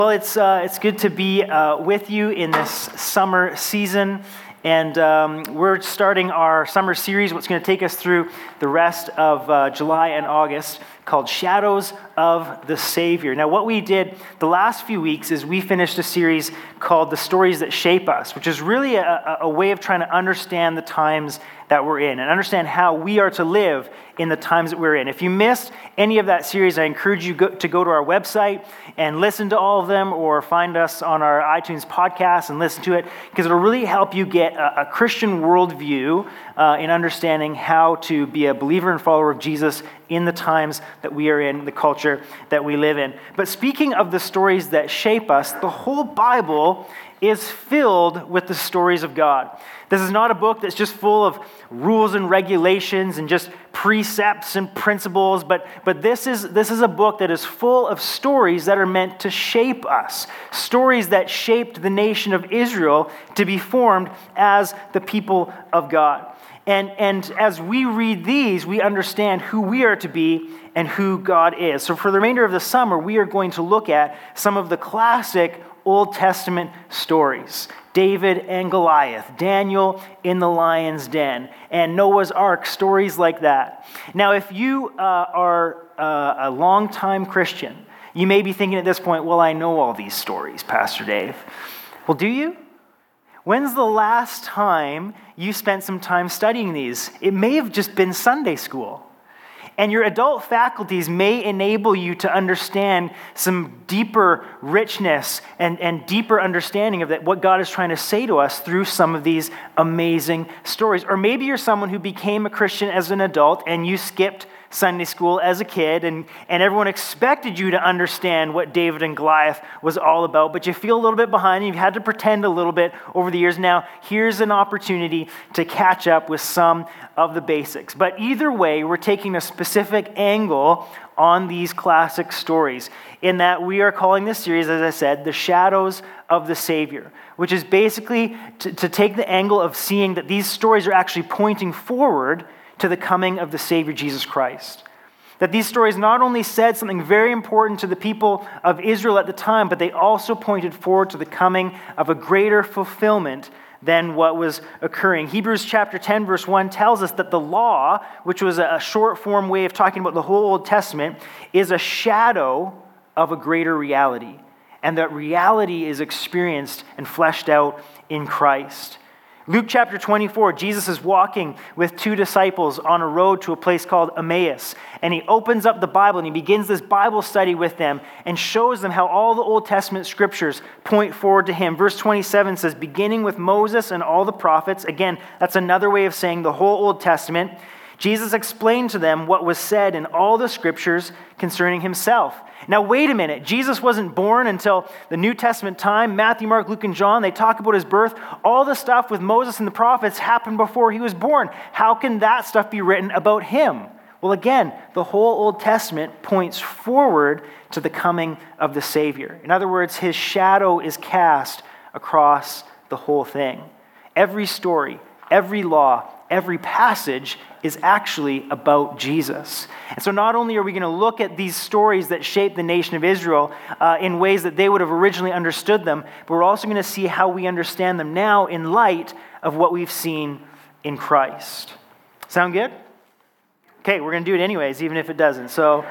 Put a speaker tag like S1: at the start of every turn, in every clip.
S1: Well, it's good to be with you in this summer season, and we're starting our summer series, what's going to take us through the rest of July and August, called Shadows of the Savior. Now, what we did the last few weeks is we finished a series called The Stories That Shape Us, which is really a way of trying to understand the times that we're in and understand how we are to live in the times that we're in. If you missed any of that series, I encourage you to go to our website and listen to all of them, or find us on our iTunes podcast and listen to it, because it'll really help you get a Christian worldview in understanding how to be a believer and follower of Jesus in the times that we are in, the culture that we live in. But speaking of the stories that shape us, the whole Bible is filled with the stories of God. This is not a book that's just full of rules and regulations and just precepts and principles, but this is a book that is full of stories that are meant to shape us, stories that shaped the nation of Israel to be formed as the people of God. And as we read these, we understand who we are to be and who God is. So for the remainder of the summer, we are going to look at some of the classic Old Testament stories. David and Goliath, Daniel in the lion's den, and Noah's Ark, stories like that. Now, if you are a longtime Christian, you may be thinking at this point, well, I know all these stories, Pastor Dave. Well, do you? When's the last time you spent some time studying these? It may have just been Sunday school. And your adult faculties may enable you to understand some deeper richness and deeper understanding of what God is trying to say to us through some of these amazing stories. Or maybe you're someone who became a Christian as an adult and you skipped Sunday school as a kid, and everyone expected you to understand what David and Goliath was all about, but you feel a little bit behind, and you've had to pretend a little bit over the years. Now, here's an opportunity to catch up with some of the basics. But either way, we're taking a specific angle on these classic stories, in that we are calling this series, as I said, The Shadows of the Savior, which is basically to take the angle of seeing that these stories are actually pointing forward to the coming of the Savior, Jesus Christ. That these stories not only said something very important to the people of Israel at the time, but they also pointed forward to the coming of a greater fulfillment than what was occurring. Hebrews chapter 10, verse 1 tells us that the law, which was a short form way of talking about the whole Old Testament, is a shadow of a greater reality. And that reality is experienced and fleshed out in Christ. Luke chapter 24, Jesus is walking with two disciples on a road to a place called Emmaus, and he opens up the Bible and he begins this Bible study with them and shows them how all the Old Testament scriptures point forward to him. Verse 27 says, beginning with Moses and all the prophets, again, that's another way of saying the whole Old Testament, Jesus explained to them what was said in all the scriptures concerning himself. Now, wait a minute. Jesus wasn't born until the New Testament time. Matthew, Mark, Luke, and John, they talk about his birth. All the stuff with Moses and the prophets happened before he was born. How can that stuff be written about him? Well, again, the whole Old Testament points forward to the coming of the Savior. In other words, his shadow is cast across the whole thing. Every story, every law, every passage is actually about Jesus. And so not only are we going to look at these stories that shaped the nation of Israel in ways that they would have originally understood them, but we're also going to see how we understand them now in light of what we've seen in Christ. Sound good? Okay, we're going to do it anyways, even if it doesn't. So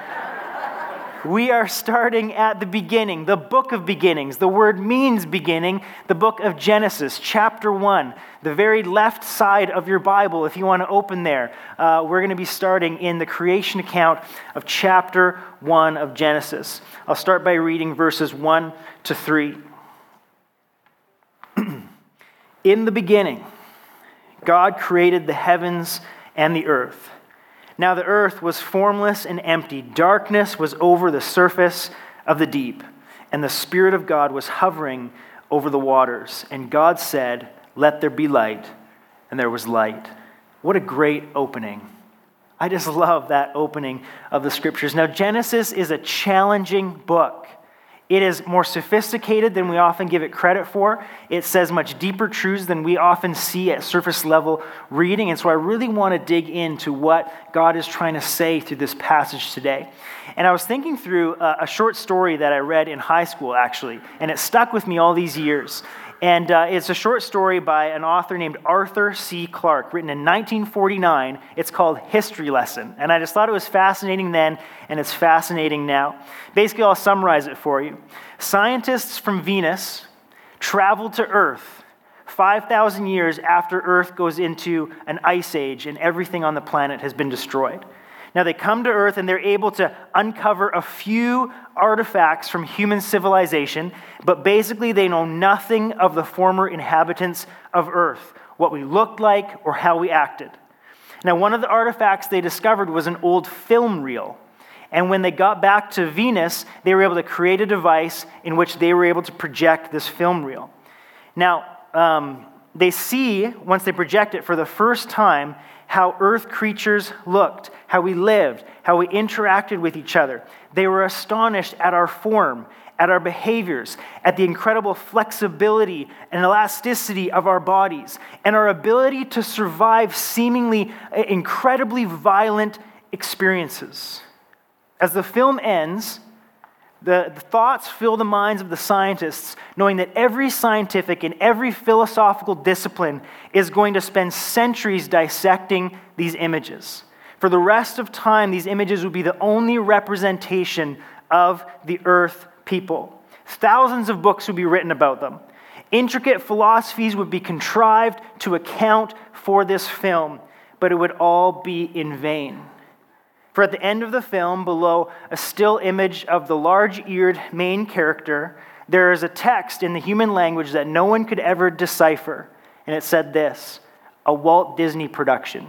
S1: we are starting at the beginning, the book of beginnings. The word means beginning, the book of Genesis, chapter 1, the very left side of your Bible, if you want to open there. We're going to be starting in the creation account of chapter 1 of Genesis. I'll start by reading verses 1 to 3. In the beginning, God created the heavens and the earth. Now the earth was formless and empty. Darkness was over the surface of the deep, and the Spirit of God was hovering over the waters. And God said, "Let there be light," and there was light. What a great opening. I just love that opening of the Scriptures. Now, Genesis is a challenging book. It is more sophisticated than we often give it credit for. It says much deeper truths than we often see at surface level reading. And so I really want to dig into what God is trying to say through this passage today. And I was thinking through a short story that I read in high school, actually, and it stuck with me all these years. And it's a short story by an author named Arthur C. Clarke, written in 1949. It's called History Lesson. And I just thought it was fascinating then, and it's fascinating now. Basically, I'll summarize it for you. Scientists from Venus traveled to Earth 5,000 years after Earth goes into an ice age and everything on the planet has been destroyed. Now they come to Earth and they're able to uncover a few artifacts from human civilization, but basically they know nothing of the former inhabitants of Earth, what we looked like or how we acted. Now one of the artifacts they discovered was an old film reel. And when they got back to Venus, they were able to create a device in which they were able to project this film reel. Now, they see, once they project it for the first time, how Earth creatures looked, how we lived, how we interacted with each other. They were astonished at our form, at our behaviors, at the incredible flexibility and elasticity of our bodies, and our ability to survive seemingly incredibly violent experiences. As the film ends, the thoughts fill the minds of the scientists, knowing that every scientific and every philosophical discipline is going to spend centuries dissecting these images. For the rest of time, these images will be the only representation of the Earth people. Thousands of books would be written about them. Intricate philosophies would be contrived to account for this film, but it would all be in vain. For at the end of the film, below a still image of the large-eared main character, there is a text in the human language that no one could ever decipher. And it said this: a Walt Disney production.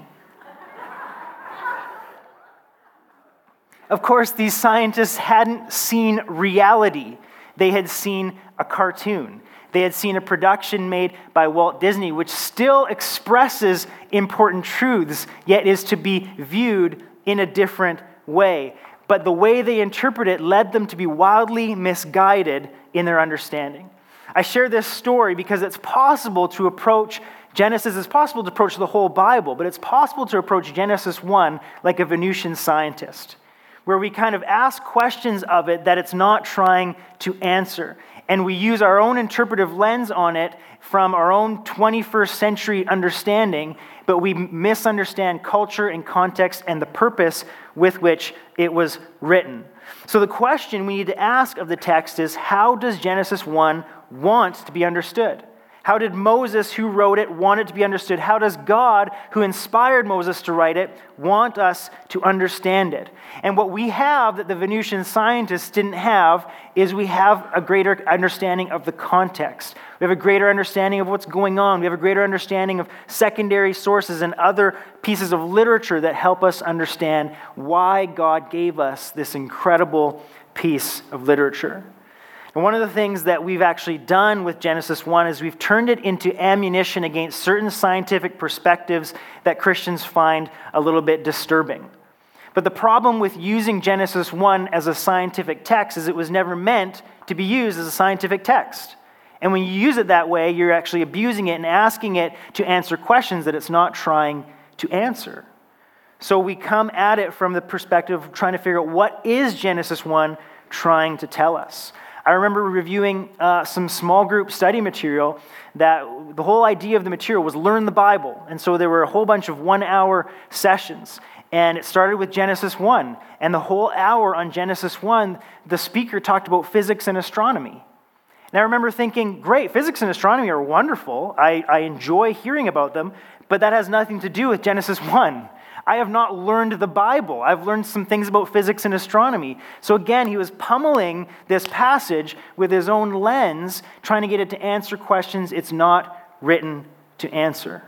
S1: Of course, these scientists hadn't seen reality. They had seen a cartoon. They had seen a production made by Walt Disney, which still expresses important truths, yet is to be viewed in a different way. But the way they interpret it led them to be wildly misguided in their understanding. I share this story because it's possible to approach Genesis, it's possible to approach the whole Bible, but it's possible to approach Genesis 1 like a Venusian scientist, where we kind of ask questions of it that it's not trying to answer. And we use our own interpretive lens on it from our own 21st century understanding, but we misunderstand culture and context and the purpose with which it was written. So the question we need to ask of the text is, how does Genesis 1 want to be understood? How did Moses, who wrote it, want it to be understood? How does God, who inspired Moses to write it, want us to understand it? And what we have that the Venusian scientists didn't have is we have a greater understanding of the context. We have a greater understanding of what's going on. We have a greater understanding of secondary sources and other pieces of literature that help us understand why God gave us this incredible piece of literature. And one of the things that we've actually done with Genesis 1 is we've turned it into ammunition against certain scientific perspectives that Christians find a little bit disturbing. But the problem with using Genesis 1 as a scientific text is it was never meant to be used as a scientific text. And when you use it that way, you're actually abusing it and asking it to answer questions that it's not trying to answer. So we come at it from the perspective of trying to figure out what is Genesis 1 trying to tell us. I remember reviewing some small group study material that the whole idea of the material was learn the Bible. And so there were a whole bunch of 1-hour sessions. And it started with Genesis 1. And the whole hour on Genesis 1, the speaker talked about physics and astronomy. And I remember thinking, great, physics and astronomy are wonderful. I enjoy hearing about them, but that has nothing to do with Genesis 1. I have not learned the Bible. I've learned some things about physics and astronomy. So again, he was pummeling this passage with his own lens, trying to get it to answer questions it's not written to answer.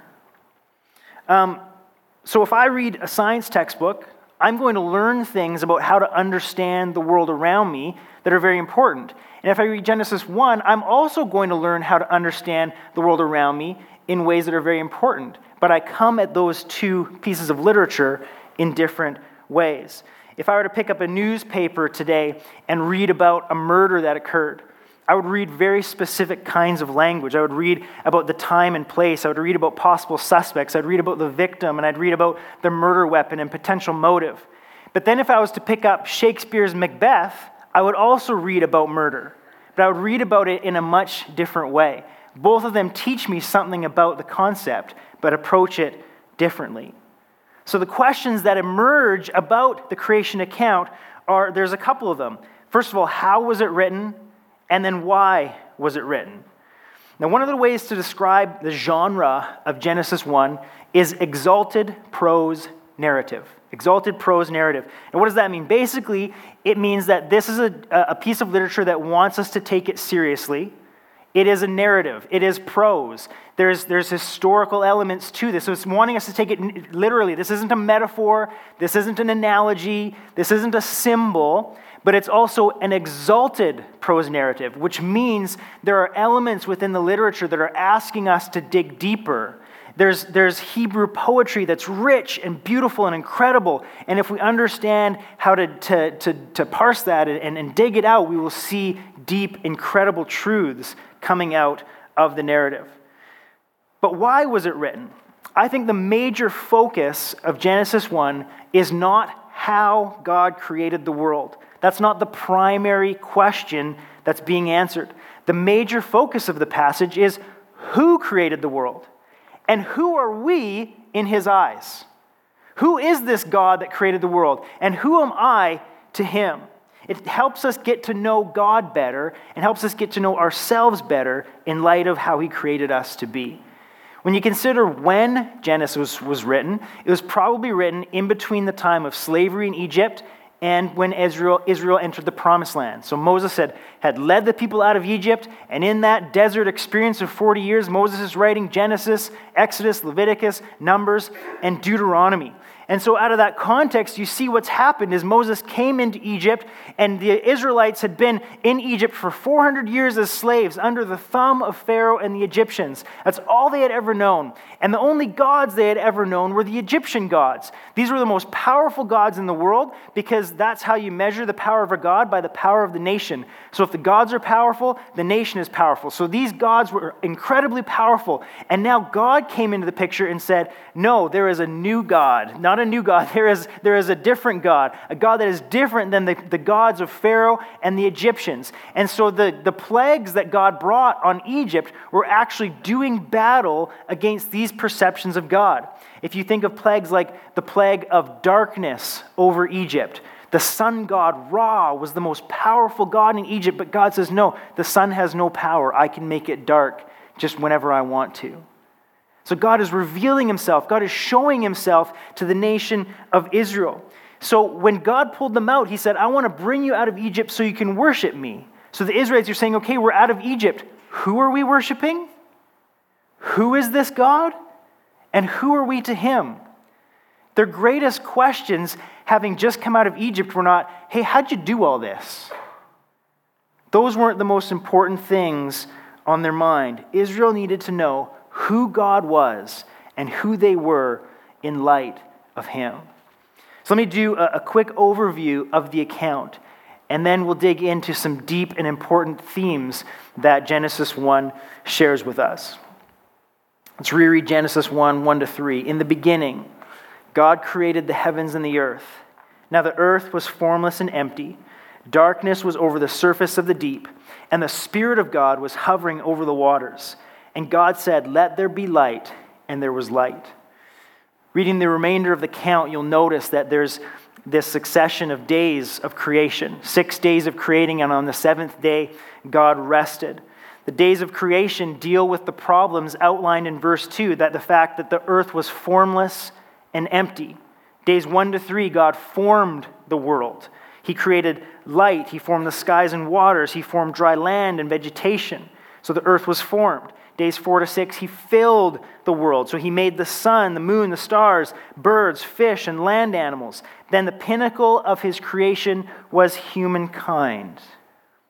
S1: So if I read a science textbook, I'm going to learn things about how to understand the world around me that are very important. And if I read Genesis 1, I'm also going to learn how to understand the world around me in ways that are very important. But I come at those two pieces of literature in different ways. If I were to pick up a newspaper today and read about a murder that occurred, I would read very specific kinds of language. I would read about the time and place. I would read about possible suspects. I'd read about the victim, and I'd read about the murder weapon and potential motive. But then if I was to pick up Shakespeare's Macbeth, I would also read about murder. But I would read about it in a much different way. Both of them teach me something about the concept, but approach it differently. So the questions that emerge about the creation account there's a couple of them. First of all, how was it written? And then why was it written? Now, one of the ways to describe the genre of Genesis 1 is exalted prose narrative. Exalted prose narrative. And what does that mean? Basically, it means that this is a piece of literature that wants us to take it seriously. It is a narrative. It is prose. There's historical elements to this. So it's wanting us to take it literally. This isn't a metaphor. This isn't an analogy. This isn't a symbol. But it's also an exalted prose narrative, which means there are elements within the literature that are asking us to dig deeper. There's Hebrew poetry that's rich and beautiful and incredible. And if we understand how to parse that and dig it out, we will see deep, incredible truths coming out of the narrative. But why was it written? I think the major focus of Genesis 1 is not how God created the world. That's not the primary question that's being answered. The major focus of the passage is who created the world? And who are we in his eyes? Who is this God that created the world? And who am I to him? It helps us get to know God better and helps us get to know ourselves better in light of how he created us to be. When you consider when Genesis was written, it was probably written in between the time of slavery in Egypt and when Israel entered the Promised Land. So Moses had led the people out of Egypt, and in that desert experience of 40 years, Moses is writing Genesis, Exodus, Leviticus, Numbers, and Deuteronomy. And so out of that context, you see what's happened is Moses came into Egypt, and the Israelites had been in Egypt for 400 years as slaves under the thumb of Pharaoh and the Egyptians. That's all they had ever known. And the only gods they had ever known were the Egyptian gods. These were the most powerful gods in the world because that's how you measure the power of a god, by the power of the nation. So if the gods are powerful, the nation is powerful. So these gods were incredibly powerful. And now God came into the picture and said, no, there is a new God. Not a new God. There is a different God. A God that is different than the gods of Pharaoh and the Egyptians. And so the plagues that God brought on Egypt were actually doing battle against these perceptions of God. If you think of plagues like the plague of darkness over Egypt, the sun god Ra was the most powerful god in Egypt, but God says, no, the sun has no power. I can make it dark just whenever I want to. So God is revealing himself. God is showing himself to the nation of Israel. So when God pulled them out, he said, I want to bring you out of Egypt so you can worship me. So the Israelites are saying, okay, we're out of Egypt. Who are we worshiping? Who is this God? And who are we to him? Their greatest questions, having just come out of Egypt, were not, hey, how'd you do all this? Those weren't the most important things on their mind. Israel needed to know who God was and who they were in light of him. So let me do a quick overview of the account, and then we'll dig into some deep and important themes that Genesis 1 shares with us. Let's reread Genesis 1, 1-3. In the beginning, God created the heavens and the earth. Now the earth was formless and empty. Darkness was over the surface of the deep, and the Spirit of God was hovering over the waters. And God said, let there be light, and there was light. Reading the remainder of the count, you'll notice that there's this succession of days of creation. 6 days of creating, and on the seventh day, God rested. The days of creation deal with the problems outlined in verse 2, that the fact that the earth was formless and empty. Days 1-3, God formed the world. He created light. He formed the skies and waters. He formed dry land and vegetation. So the earth was formed. Days 4-6, he filled the world. So he made the sun, the moon, the stars, birds, fish, and land animals. Then the pinnacle of his creation was humankind. But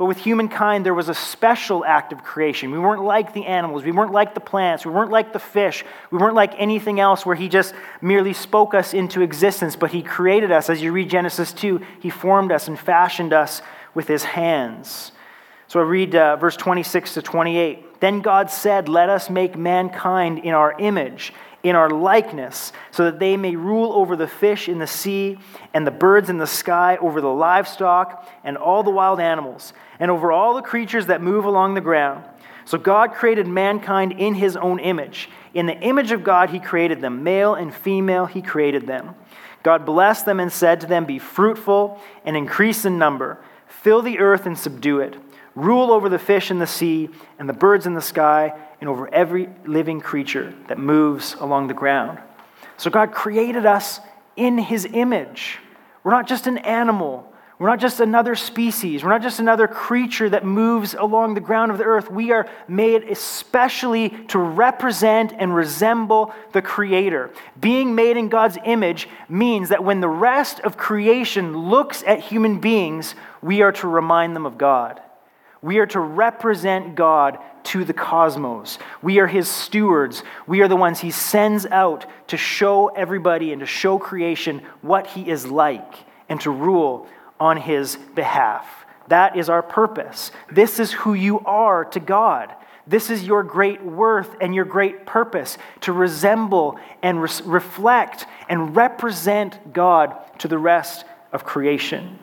S1: But with humankind, there was a special act of creation. We weren't like the animals. We weren't like the plants. We weren't like the fish. We weren't like anything else where he just merely spoke us into existence, but he created us. As you read Genesis 2, he formed us and fashioned us with his hands. So I read verse 26 to 28. Then God said, "Let us make mankind in our image, in our likeness, so that they may rule over the fish in the sea and the birds in the sky, over the livestock and all the wild animals, and over all the creatures that move along the ground." So God created mankind in his own image. In the image of God he created them. Male and female he created them. God blessed them and said to them, "Be fruitful and increase in number. Fill the earth and subdue it. Rule over the fish in the sea and the birds in the sky and over every living creature that moves along the ground." So God created us in his image. We're not just an animal. We're not just another species. We're not just another creature that moves along the ground of the earth. We are made especially to represent and resemble the Creator. Being made in God's image means that when the rest of creation looks at human beings, we are to remind them of God. We are to represent God to the cosmos. We are his stewards. We are the ones he sends out to show everybody and to show creation what he is like and to rule on his behalf. That is our purpose. This is who you are to God. This is your great worth and your great purpose, to resemble and reflect and represent God to the rest of creation.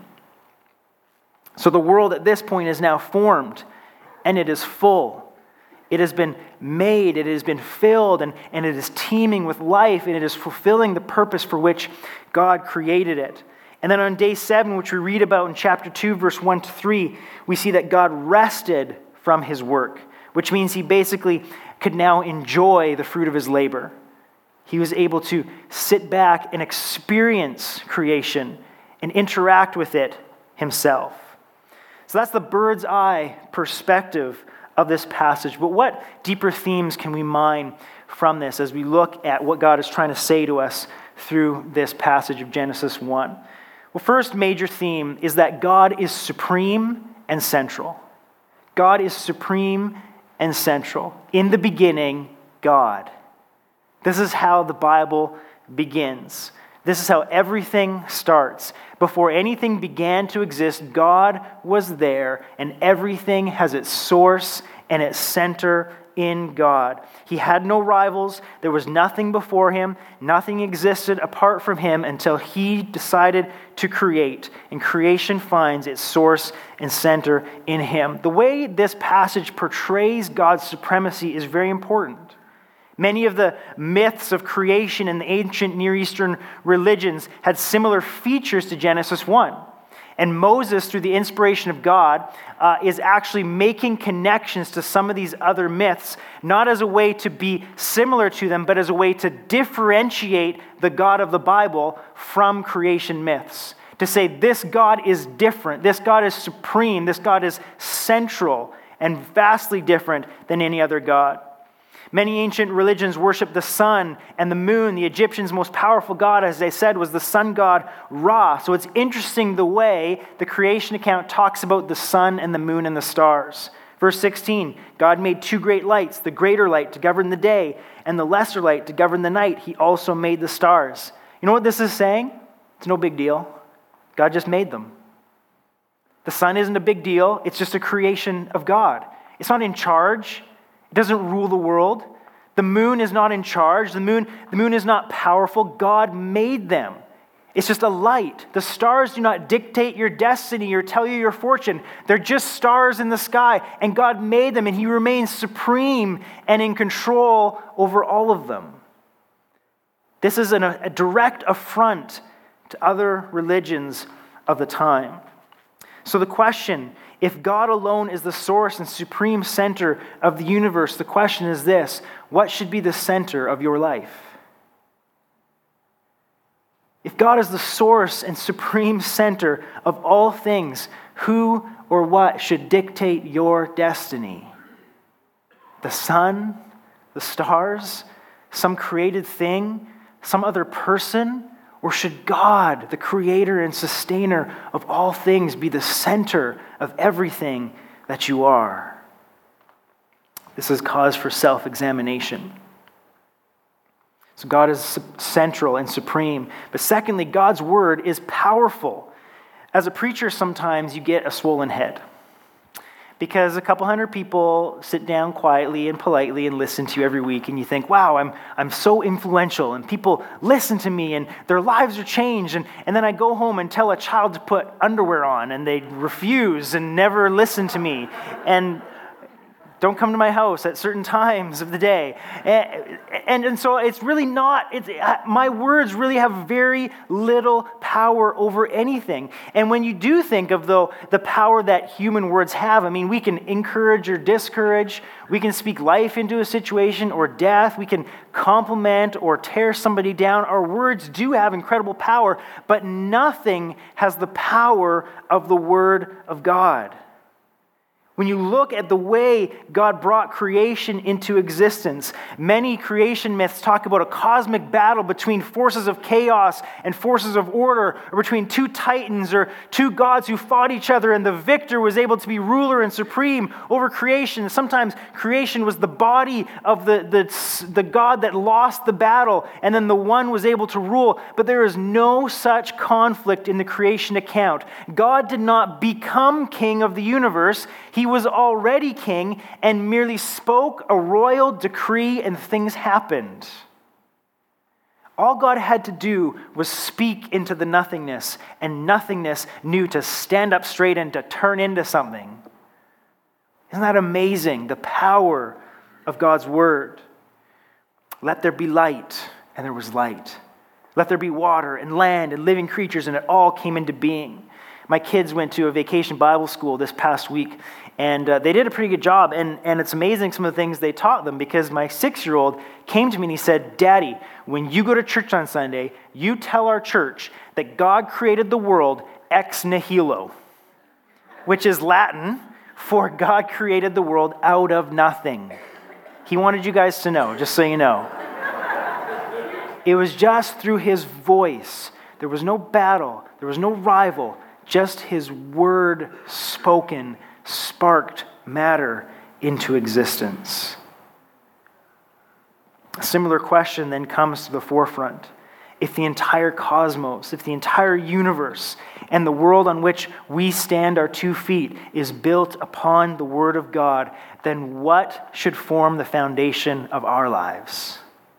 S1: So the world at this point is now formed, and it is full. It has been made, it has been filled, and it is teeming with life, and it is fulfilling the purpose for which God created it. And then on day 7, which we read about in chapter 2, verse 1 to 3, we see that God rested from his work, which means he basically could now enjoy the fruit of his labor. He was able to sit back and experience creation and interact with it himself. So that's the bird's eye perspective of this passage. But what deeper themes can we mine from this as we look at what God is trying to say to us through this passage of Genesis 1? Well, first major theme is that God is supreme and central. God is supreme and central. In the beginning, God. This is how the Bible begins. This is how everything starts. Before anything began to exist, God was there, and everything has its source and its center in God. He had no rivals. There was nothing before him. Nothing existed apart from him until he decided to create, and creation finds its source and center in him. The way this passage portrays God's supremacy is very important. Many of the myths of creation in the ancient Near Eastern religions had similar features to Genesis 1. And Moses, through the inspiration of God, is actually making connections to some of these other myths, not as a way to be similar to them, but as a way to differentiate the God of the Bible from creation myths. To say this God is different, this God is supreme, this God is central and vastly different than any other God. Many ancient religions worship the sun and the moon. The Egyptians' most powerful god, as they said, was the sun god Ra. So it's interesting the way the creation account talks about the sun and the moon and the stars. Verse 16, God made 2 great lights, the greater light to govern the day and the lesser light to govern the night. He also made the stars. You know what this is saying? It's no big deal. God just made them. The sun isn't a big deal. It's just a creation of God. It's not in charge. It doesn't rule the world. The moon is not in charge. The moon is not powerful. God made them. It's just a light. The stars do not dictate your destiny or tell you your fortune. They're just stars in the sky, and God made them, and he remains supreme and in control over all of them. This is a direct affront to other religions of the time. So the question, if God alone is the source and supreme center of the universe, the question is this: what should be the center of your life? If God is the source and supreme center of all things, who or what should dictate your destiny? The sun, the stars, some created thing, some other person, Or should God, the creator and sustainer of all things, be the center of everything that you are? This is cause for self-examination. So God is central and supreme. But secondly, God's word is powerful. As a preacher, sometimes you get a swollen head, because a couple hundred people sit down quietly and politely and listen to you every week, and you think, wow, I'm so influential, and people listen to me, and their lives are changed. And then I go home and tell a child to put underwear on, and they refuse and never listen to me, and don't come to my house at certain times of the day. And so it's really not, my words really have very little power over anything. And when you do think of, though, the power that human words have, I mean, we can encourage or discourage, we can speak life into a situation or death, we can compliment or tear somebody down. Our words do have incredible power, but nothing has the power of the Word of God. When you look at the way God brought creation into existence, many creation myths talk about a cosmic battle between forces of chaos and forces of order, or between two titans or two gods who fought each other, and the victor was able to be ruler and supreme over creation. Sometimes creation was the body of the God that lost the battle, and then the one was able to rule. But there is no such conflict in the creation account. God did not become king of the universe. He was already king and merely spoke a royal decree, and things happened. All God had to do was speak into the nothingness, and nothingness knew to stand up straight and to turn into something. Isn't that amazing? The power of God's word. Let there be light, and there was light. Let there be water and land and living creatures, and it all came into being. My kids went to a vacation Bible school this past week, and they did a pretty good job, and it's amazing some of the things they taught them, because my 6-year-old came to me and he said, Daddy, when you go to church on Sunday, you tell our church that God created the world ex nihilo, which is Latin for God created the world out of nothing. He wanted you guys to know, just so you know. It was just through his voice. There was no battle. There was no rival. Just his word spoken sparked matter into existence. A similar question then comes to the forefront. If the entire cosmos, if the entire universe, and the world on which we stand our 2 feet is built upon the Word of God, then what should form the foundation of our lives?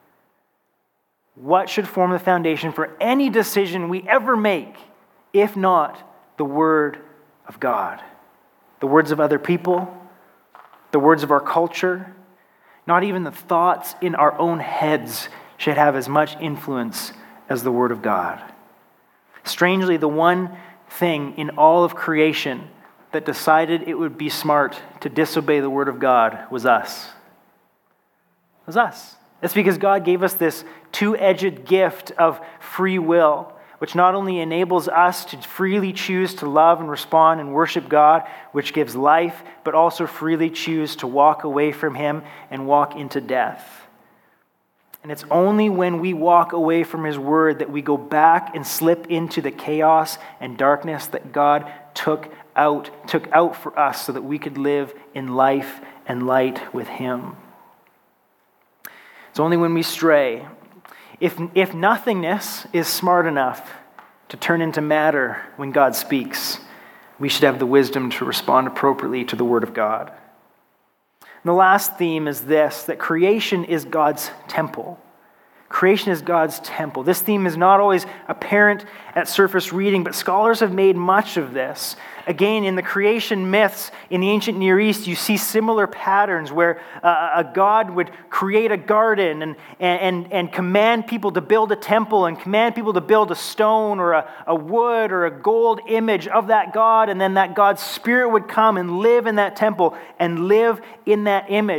S1: What should form the foundation for any decision we ever make, if not the Word of God? The words of other people, the words of our culture, not even the thoughts in our own heads should have as much influence as the Word of God. Strangely, the one thing in all of creation that decided it would be smart to disobey the Word of God was us. It was us. It's because God gave us this two-edged gift of free will, which not only enables us to freely choose to love and respond and worship God, which gives life, but also freely choose to walk away from Him and walk into death. And it's only when we walk away from His Word that we go back and slip into the chaos and darkness that God took out for us so that we could live in life and light with Him. It's only when we stray. If nothingness is smart enough to turn into matter when God speaks, we should have the wisdom to respond appropriately to the Word of God. And the last theme is this, that creation is God's temple. Creation is God's temple. This theme is not always apparent at surface reading, but scholars have made much of this. Again, in the creation myths in the ancient Near East, you see similar patterns where a god would create a garden and command people to build a temple and command people to build a stone or a wood or a gold image of that god, and then that God's spirit would come and live in that temple and live in that image.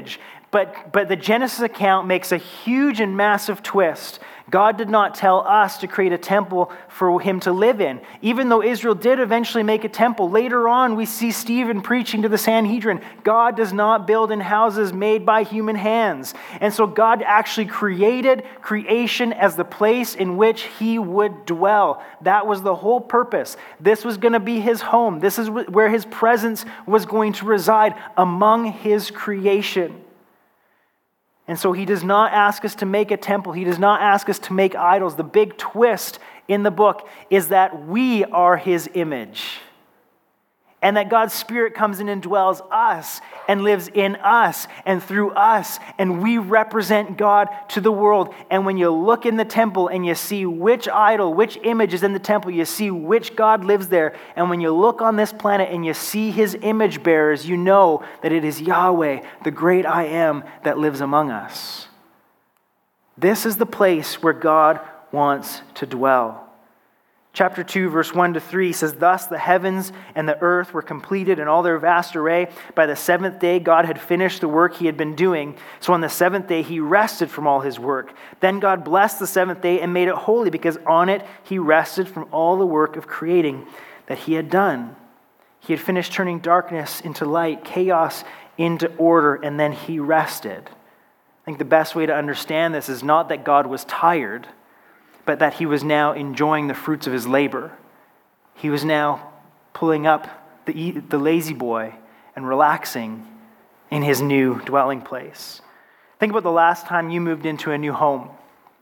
S1: But the Genesis account makes a huge and massive twist. God did not tell us to create a temple for him to live in. Even though Israel did eventually make a temple, later on we see Stephen preaching to the Sanhedrin. God does not build in houses made by human hands. And so God actually created creation as the place in which he would dwell. That was the whole purpose. This was going to be his home. This is where his presence was going to reside among his creation. And so he does not ask us to make a temple. He does not ask us to make idols. The big twist in the book is that we are his image. And that God's Spirit comes in and dwells us and lives in us and through us. And we represent God to the world. And when you look in the temple and you see which idol, which image is in the temple, you see which God lives there. And when you look on this planet and you see his image bearers, you know that it is Yahweh, the great I Am, that lives among us. This is the place where God wants to dwell. Chapter 2, verse 1 to 3 says, "Thus the heavens and the earth were completed in all their vast array. By the seventh day God had finished the work he had been doing. So on the seventh day he rested from all his work. Then God blessed the seventh day and made it holy, because on it he rested from all the work of creating that he had done." He had finished turning darkness into light, chaos into order, and then he rested. I think the best way to understand this is not that God was tired, but that he was now enjoying the fruits of his labor. He was now pulling up the lazy boy and relaxing in his new dwelling place. Think about the last time you moved into a new home.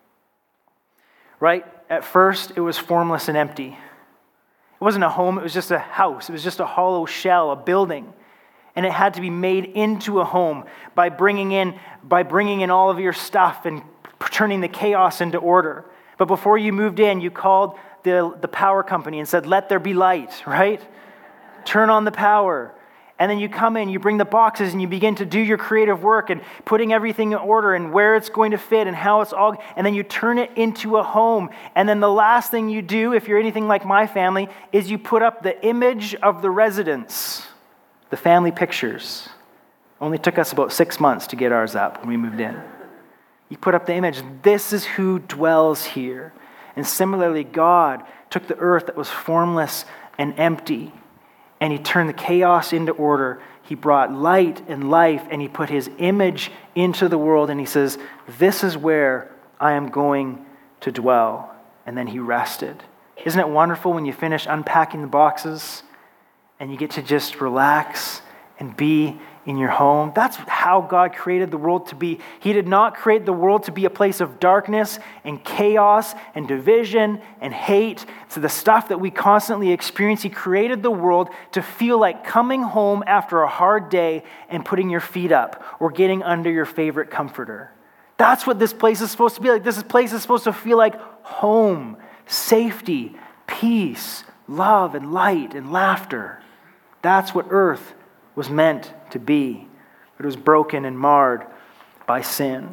S1: Right? At first, it was formless and empty. It wasn't a home, it was just a house. It was just a hollow shell, a building. And it had to be made into a home by bringing in all of your stuff and turning the chaos into order. But before you moved in, you called the power company and said, "Let there be light," right? Turn on the power. And then you come in, you bring the boxes, and you begin to do your creative work and putting everything in order and where it's going to fit and how it's all, and then you turn it into a home. And then the last thing you do, if you're anything like my family, is you put up the image of the residence, the family pictures. Only took us about 6 months to get ours up when we moved in. You put up the image. This is who dwells here. And similarly, God took the earth that was formless and empty, and he turned the chaos into order. He brought light and life, and he put his image into the world, and he says, "This is where I am going to dwell." And then he rested. Isn't it wonderful when you finish unpacking the boxes and you get to just relax and be in your home? That's how God created the world to be. He did not create the world to be a place of darkness and chaos and division and hate. So the stuff that we constantly experience, he created the world to feel like coming home after a hard day and putting your feet up or getting under your favorite comforter. That's what this place is supposed to be like. This place is supposed to feel like home, safety, peace, love, and light and laughter. That's what earth was meant to be, but it was broken and marred by sin.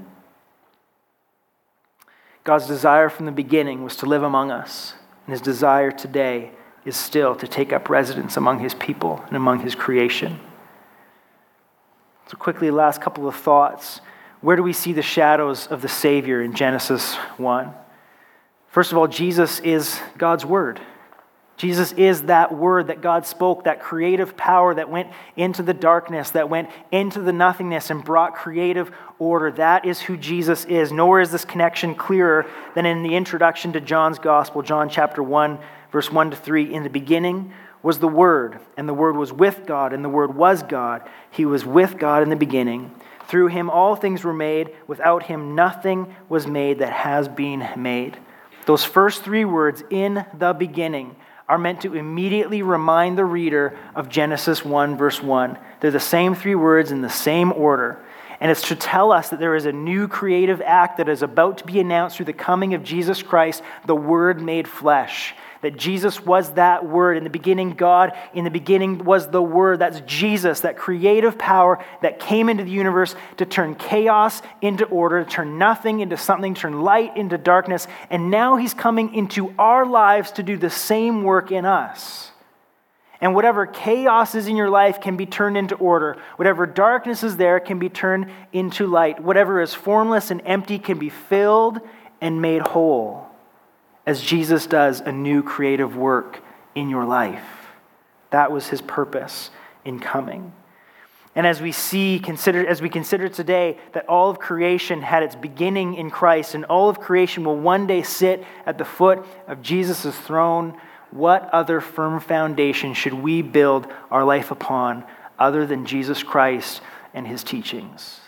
S1: God's desire from the beginning was to live among us, and his desire today is still to take up residence among his people and among his creation. So quickly, last couple of thoughts. Where do we see the shadows of the Savior in Genesis 1? First of all, Jesus is God's Word. Jesus is that word that God spoke, that creative power that went into the darkness, that went into the nothingness and brought creative order. That is who Jesus is. Nowhere is this connection clearer than in the introduction to John's Gospel, John chapter 1, verse 1 to 3. In the beginning was the Word, and the Word was with God, and the Word was God. He was with God in the beginning. Through him all things were made. Without him nothing was made that has been made. Those first three words, in the beginning, are meant to immediately remind the reader of Genesis 1, verse 1. They're the same three words in the same order. And it's to tell us that there is a new creative act that is about to be announced through the coming of Jesus Christ, the Word made flesh. That Jesus was that Word. In the beginning, God, in the beginning was the Word. That's Jesus, that creative power that came into the universe to turn chaos into order, to turn nothing into something, turn light into darkness. And now he's coming into our lives to do the same work in us. And whatever chaos is in your life can be turned into order. Whatever darkness is there can be turned into light. Whatever is formless and empty can be filled and made whole as Jesus does a new creative work in your life. That was his purpose in coming. And as we consider today that all of creation had its beginning in Christ and all of creation will one day sit at the foot of Jesus' throne, what other firm foundation should we build our life upon other than Jesus Christ and his teachings?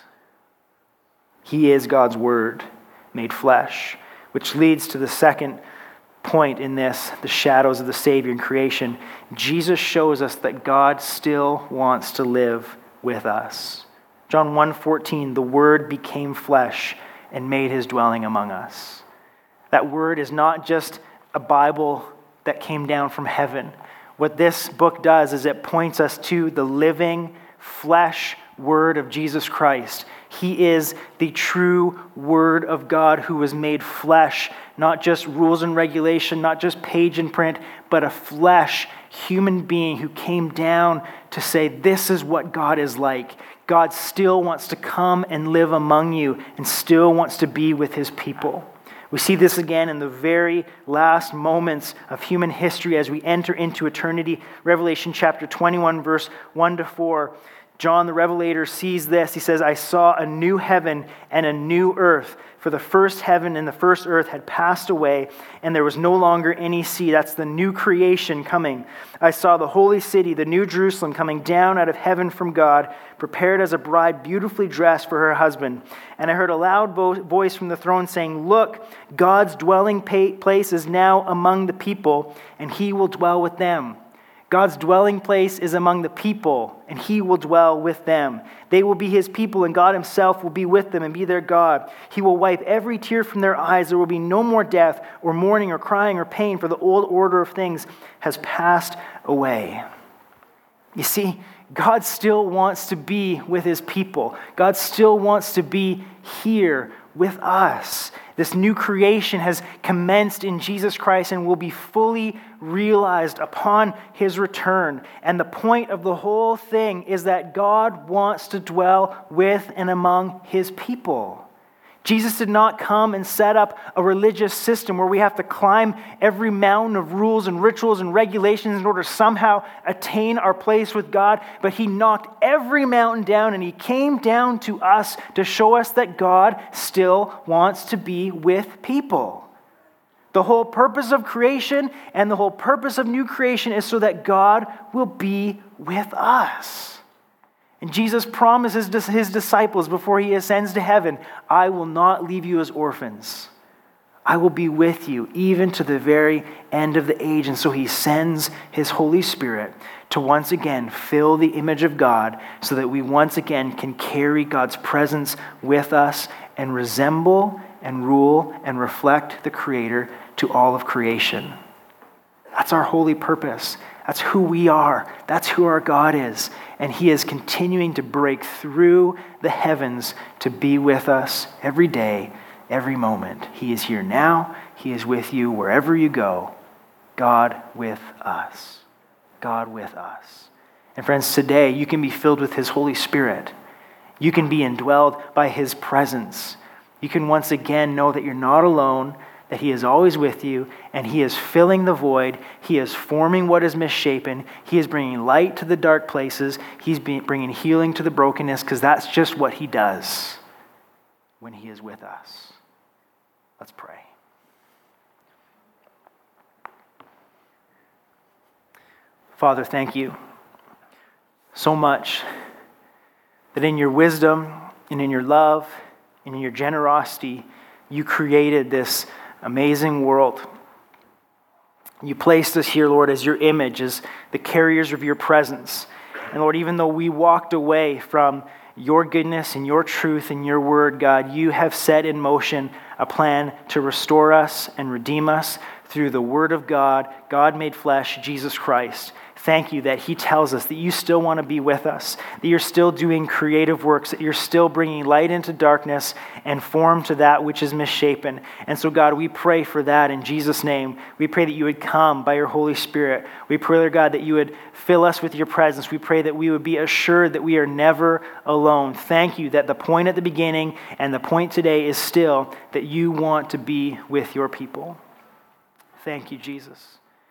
S1: He is God's word made flesh, which leads to the second point in this, the shadows of the Savior in creation. Jesus shows us that God still wants to live with us. John 1:14, the Word became flesh and made his dwelling among us. That word is not just a Bible that came down from heaven. What this book does is it points us to the living flesh word of Jesus Christ. He is the true word of God who was made flesh, not just rules and regulation, not just page and print, but a flesh human being who came down to say, this is what God is like. God still wants to come and live among you and still wants to be with his people. We see this again in the very last moments of human history as we enter into eternity. Revelation chapter 21, verse 1-4. John the Revelator sees this. He says, I saw a new heaven and a new earth, for the first heaven and the first earth had passed away, and there was no longer any sea. That's the new creation coming. I saw the holy city, the new Jerusalem, coming down out of heaven from God, prepared as a bride beautifully dressed for her husband. And I heard a loud voice from the throne saying, look, God's dwelling place is now among the people, and he will dwell with them. God's dwelling place is among the people, and he will dwell with them. They will be his people, and God himself will be with them and be their God. He will wipe every tear from their eyes. There will be no more death or mourning or crying or pain, for the old order of things has passed away. You see, God still wants to be with his people. God still wants to be here with us. This new creation has commenced in Jesus Christ and will be fully realized upon his return. And the point of the whole thing is that God wants to dwell with and among his people. Jesus did not come and set up a religious system where we have to climb every mountain of rules and rituals and regulations in order to somehow attain our place with God. But he knocked every mountain down and he came down to us to show us that God still wants to be with people. The whole purpose of creation and the whole purpose of new creation is so that God will be with us. And Jesus promises to his disciples before he ascends to heaven, I will not leave you as orphans. I will be with you even to the very end of the age. And so he sends his Holy Spirit to once again fill the image of God so that we once again can carry God's presence with us and resemble and rule and reflect the Creator to all of creation. That's our holy purpose. That's who we are. That's who our God is. And he is continuing to break through the heavens to be with us every day, every moment. He is here now. He is with you wherever you go. God with us. God with us. And friends, today you can be filled with his Holy Spirit. You can be indwelled by his presence. You can once again know that you're not alone, that he is always with you, and he is filling the void. He is forming what is misshapen. He is bringing light to the dark places. He's bringing healing to the brokenness, because that's just what he does when he is with us. Let's pray. Father, thank you so much that in your wisdom and in your love and in your generosity, you created this amazing world. You placed us here, Lord, as your image, as the carriers of your presence. And Lord, even though we walked away from your goodness and your truth and your word, God, you have set in motion a plan to restore us and redeem us through the word of God, God made flesh, Jesus Christ. Thank you that he tells us that you still want to be with us, that you're still doing creative works, that you're still bringing light into darkness and form to that which is misshapen. And so, God, we pray for that in Jesus' name. We pray that you would come by your Holy Spirit. We pray, Lord God, that you would fill us with your presence. We pray that we would be assured that we are never alone. Thank you that the point at the beginning and the point today is still that you want to be with your people. Thank you, Jesus.